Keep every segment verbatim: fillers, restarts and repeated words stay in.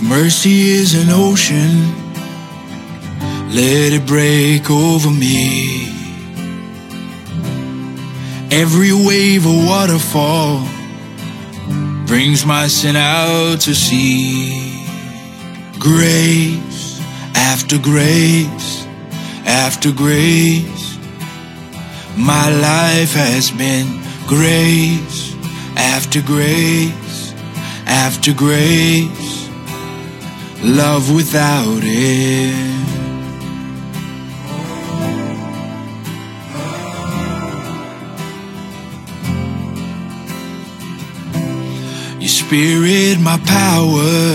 If mercy is an ocean, let it break over me. Every wave a waterfall brings my sin out to sea. Grace after grace after grace, my life has been grace after grace after grace, love without end. Your spirit, my power,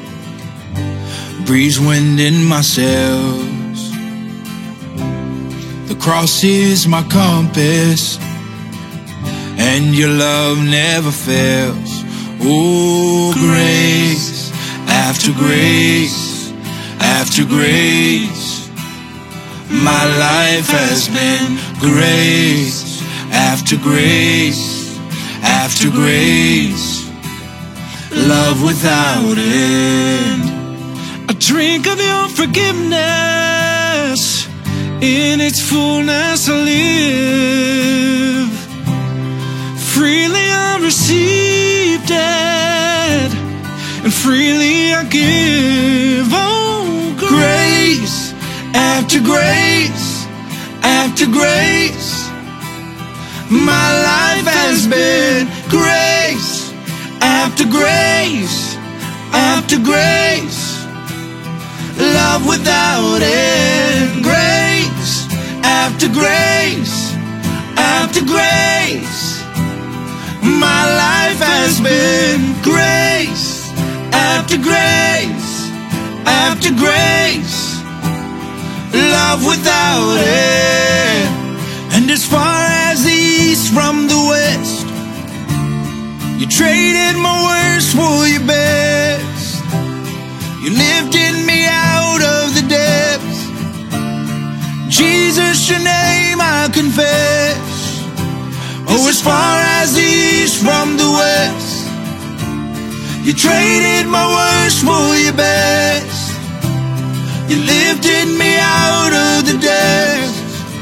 breeze wind in my sails. The cross is my compass, and your love never fails. Oh, grace after grace after grace, my life has been grace after grace after grace, love without end. I drink of your forgiveness, in its fullness I live. Freely I received it, and freely I give. Oh, grace after grace after grace, my life has been grace after grace after grace, love without end. Grace after grace after grace, my life has been grace after grace after grace, love without end. And as far as the east from the west, you traded my worst for your best. You lifted me out of the depths. Jesus, your name I confess. Oh, as far as the east from the west, you traded my worst for your best. You lifted me out of the depths.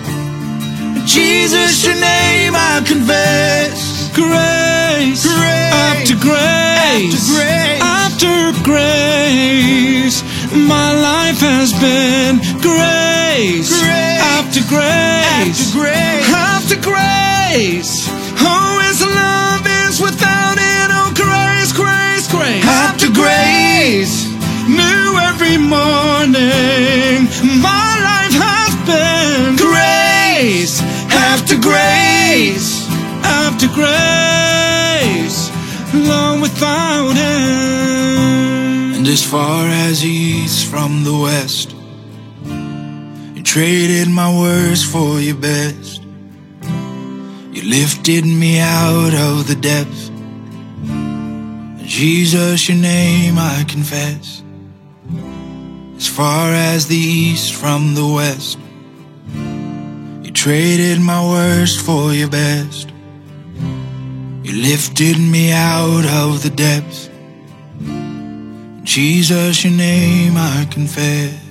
Jesus, your name I confess. Grace, grace after grace after grace after grace, my life has been grace, grace after grace after grace after grace. Oh, His love is without end. Oh, grace, grace, grace after grace, new every morning. My life has been grace after grace after grace, love without end. And as far as the east from the west, you traded my worst for your best. You lifted me out of the depths. Jesus, your name I confess. As far as the east from the west, you traded my worst for your best. You lifted me out of the depths. Jesus, your name I confess.